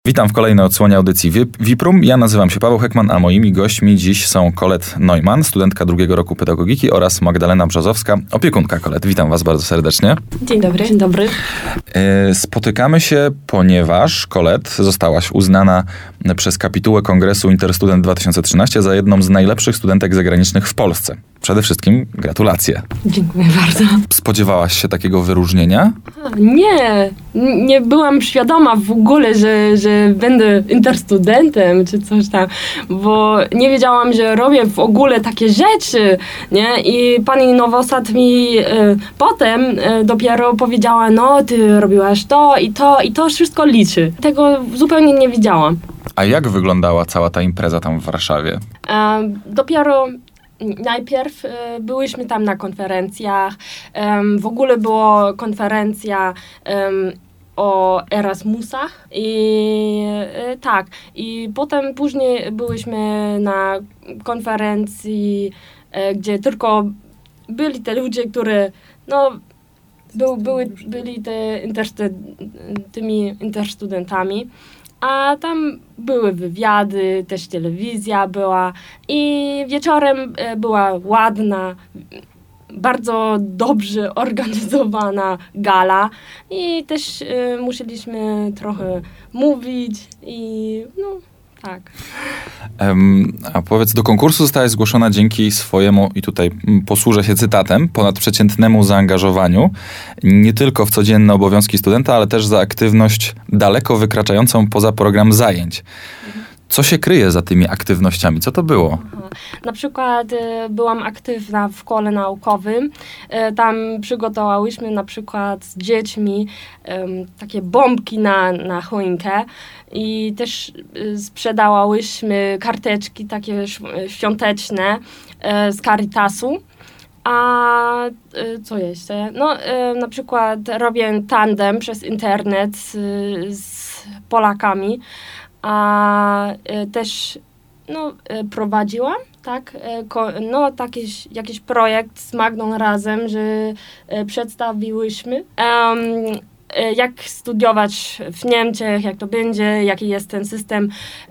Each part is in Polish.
Witam w kolejnej odsłonie audycji Viprum. Ja nazywam się Paweł Heckman, a moimi gośćmi dziś są Colette Neumann, studentka drugiego roku pedagogiki, oraz Magdalena Brzozowska, opiekunka Colette. Witam was bardzo serdecznie. Dzień dobry. Dzień dobry. Spotykamy się, ponieważ Colette zostałaś uznana przez kapitułę Kongresu Interstudent 2013 za jedną z najlepszych studentek zagranicznych w Polsce. Przede wszystkim gratulacje. Dziękuję bardzo. Spodziewałaś się takiego wyróżnienia? Nie byłam świadoma w ogóle, że będę interstudentem czy coś tam, bo nie wiedziałam, że robię w ogóle takie rzeczy, nie? I pani Nowosad mi potem dopiero powiedziała, no ty robiłaś to i to wszystko liczy. Tego zupełnie nie wiedziałam. A jak wyglądała cała ta impreza tam w Warszawie? Dopiero najpierw byłyśmy tam na konferencjach. W ogóle była konferencja o Erasmusach i potem później byłyśmy na konferencji, gdzie tylko byli te ludzie, którzy byli tymi interstudentami. A tam były wywiady, też telewizja była i wieczorem była ładna, bardzo dobrze organizowana gala i też musieliśmy trochę mówić i tak. A powiedz, do konkursu zostałaś zgłoszona dzięki swojemu, i tutaj posłużę się cytatem, ponadprzeciętnemu zaangażowaniu, nie tylko w codzienne obowiązki studenta, ale też za aktywność daleko wykraczającą poza program zajęć. Co się kryje za tymi aktywnościami? Co to było? Na przykład byłam aktywna w kole naukowym. Tam przygotowałyśmy na przykład z dziećmi takie bombki na choinkę i też sprzedawałyśmy karteczki takie świąteczne z Caritasu. A co jeszcze? Na przykład robię tandem przez internet z Polakami. A też prowadziłam, tak, jakiś projekt z Magdą razem, że przedstawiłyśmy, jak studiować w Niemczech, jak to będzie, jaki jest ten system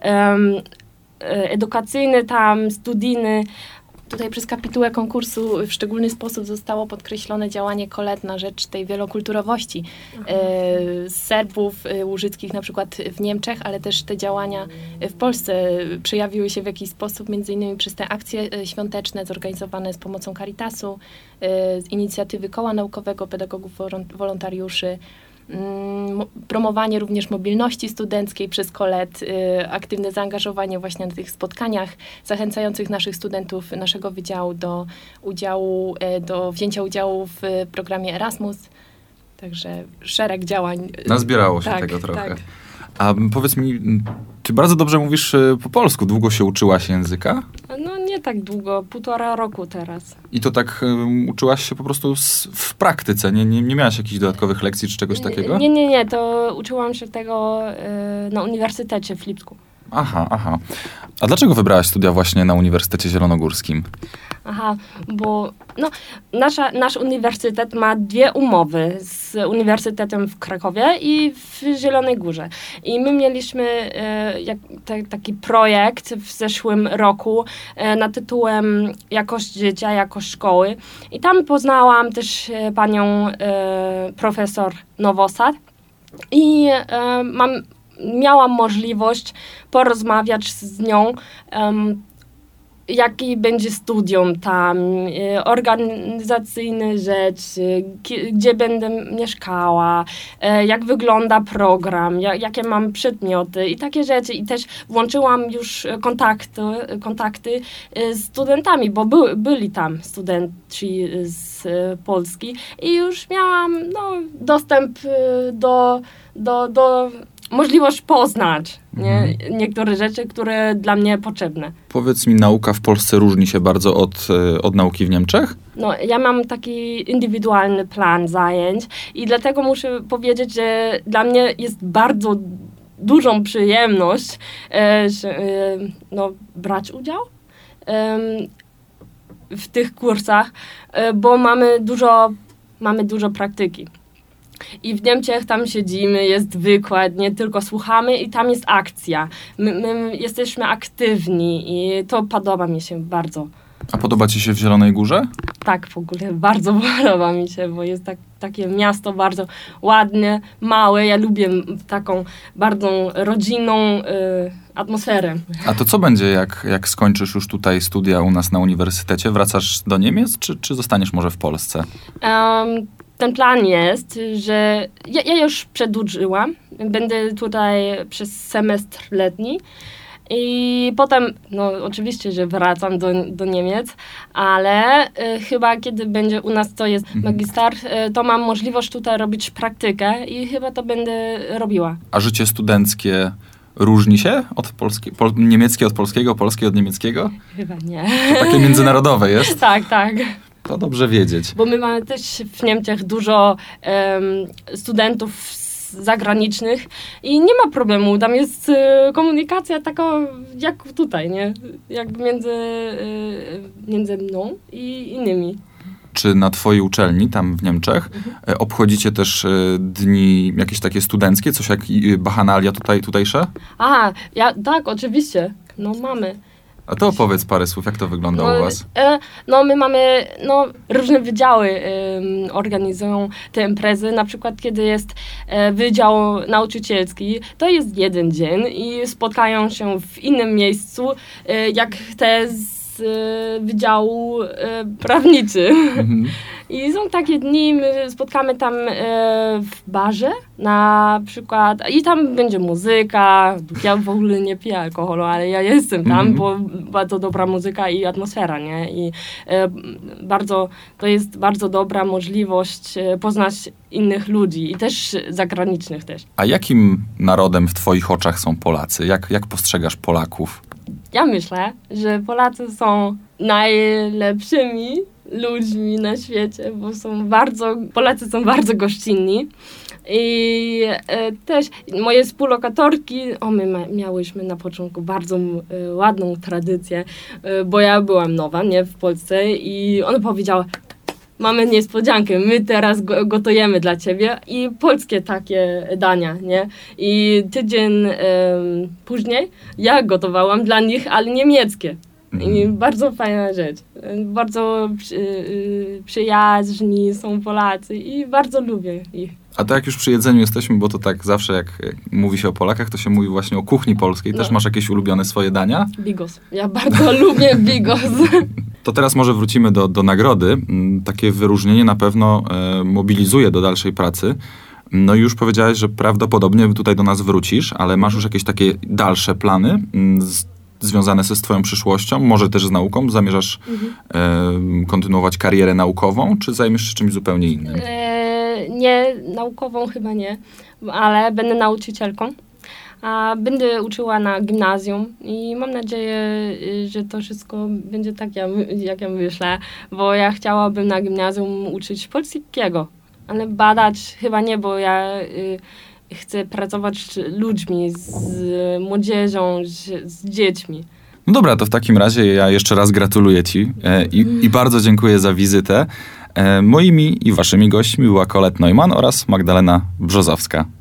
edukacyjny tam, studijny. Tutaj przez kapitułę konkursu w szczególny sposób zostało podkreślone działanie Colette na rzecz tej wielokulturowości Serbów łużyckich na przykład w Niemczech, ale też te działania w Polsce przejawiły się w jakiś sposób, między innymi przez te akcje świąteczne zorganizowane z pomocą Caritasu, z inicjatywy Koła Naukowego Pedagogów Wolontariuszy, promowanie również mobilności studenckiej przez Colette, aktywne zaangażowanie właśnie na tych spotkaniach zachęcających naszych studentów naszego wydziału do wzięcia udziału w programie Erasmus. Także szereg działań. Nazbierało się tego trochę. Tak. A powiedz mi, ty bardzo dobrze mówisz po polsku. Długo się uczyłaś języka? Nie tak długo, 1,5 roku teraz. I to tak uczyłaś się po prostu w praktyce? Nie miałaś jakichś dodatkowych lekcji czy czegoś takiego? Nie, to uczyłam się tego na Uniwersytecie w Lipsku. Aha. A dlaczego wybrałaś studia właśnie na Uniwersytecie Zielonogórskim? Bo nasz uniwersytet ma 2 umowy z Uniwersytetem w Krakowie i w Zielonej Górze. I my mieliśmy taki projekt w zeszłym roku nad tytułem Jakość życia, jakość szkoły. I tam poznałam też panią profesor Nowosad i miałam możliwość porozmawiać z nią, jaki będzie studium tam, organizacyjne rzeczy, gdzie będę mieszkała, jak wygląda program, jakie mam przedmioty i takie rzeczy. I też włączyłam już kontakty z studentami, bo byli tam studenci z Polski i już miałam dostęp do możliwość poznać niektóre rzeczy, które dla mnie potrzebne. Powiedz mi, nauka w Polsce różni się bardzo od nauki w Niemczech? Ja mam taki indywidualny plan zajęć i dlatego muszę powiedzieć, że dla mnie jest bardzo dużą przyjemność brać udział w tych kursach, bo mamy dużo praktyki. I w Niemczech tam siedzimy, jest wykład, nie tylko słuchamy i tam jest akcja. My jesteśmy aktywni i to podoba mi się bardzo. A podoba ci się w Zielonej Górze? Tak, w ogóle bardzo podoba mi się, bo jest takie miasto bardzo ładne, małe. Ja lubię taką bardzo rodzinną atmosferę. A to co będzie, jak skończysz już tutaj studia u nas na uniwersytecie? Wracasz do Niemiec, czy zostaniesz może w Polsce? Ten plan jest, że ja już przedłużyłam. Będę tutaj przez semestr letni. I potem, no oczywiście, że wracam do Niemiec, ale chyba kiedy będzie u nas to jest magister, to mam możliwość tutaj robić praktykę i chyba to będę robiła. A życie studenckie różni się od niemieckie od polskiego, polskie od niemieckiego? Chyba nie. To takie międzynarodowe jest? Tak. To dobrze wiedzieć. Bo my mamy też w Niemczech dużo studentów zagranicznych i nie ma problemu. Tam jest komunikacja taka jak tutaj, nie? Jak między mną i innymi. Czy na twojej uczelni, tam w Niemczech, obchodzicie też dni jakieś takie studenckie, coś jak bachanalia tutejsze? Tak, oczywiście. No mamy. A to opowiedz parę słów, jak to wygląda u was? My mamy, różne wydziały organizują te imprezy. Na przykład, kiedy jest wydział nauczycielski, to jest jeden dzień i spotkają się w innym miejscu, jak te z wydziału prawniczy. I są takie dni, my spotkamy tam w barze na przykład i tam będzie muzyka. Ja w ogóle nie piję alkoholu, ale ja jestem tam, bo bardzo dobra muzyka i atmosfera, nie? I to jest bardzo dobra możliwość poznać innych ludzi i też zagranicznych też. A jakim narodem w twoich oczach są Polacy? Jak postrzegasz Polaków? Ja myślę, że Polacy są najlepszymi ludźmi na świecie, bo Polacy są bardzo gościnni. I też moje współlokatorki, my miałyśmy na początku bardzo ładną tradycję, bo ja byłam nowa, nie, w Polsce i ona powiedziała: mamy niespodziankę, my teraz gotujemy dla ciebie i polskie takie dania, nie? I tydzień później ja gotowałam dla nich, ale niemieckie. I bardzo fajna rzecz. Bardzo przyjaźni są Polacy i bardzo lubię ich. A to jak już przy jedzeniu jesteśmy, bo to tak zawsze jak mówi się o Polakach, to się mówi właśnie o kuchni polskiej. Też masz jakieś ulubione swoje dania? Bigos. Ja bardzo lubię bigos. To teraz może wrócimy do nagrody. Takie wyróżnienie na pewno mobilizuje do dalszej pracy. No i już powiedziałeś, że prawdopodobnie tutaj do nas wrócisz, ale masz już jakieś takie dalsze plany związane ze swoją przyszłością, może też z nauką? Zamierzasz kontynuować karierę naukową, czy zajmiesz się czymś zupełnie innym? Nie, naukową chyba nie, ale będę nauczycielką. A będę uczyła na gimnazjum i mam nadzieję, że to wszystko będzie tak, jak ja myślę, bo ja chciałabym na gimnazjum uczyć polskiego, ale badać chyba nie, bo ja chcę pracować z ludźmi, z młodzieżą, z dziećmi. No dobra, to w takim razie ja jeszcze raz gratuluję ci i bardzo dziękuję za wizytę. Moimi i waszymi gośćmi była Colette Neumann oraz Magdalena Brzozowska.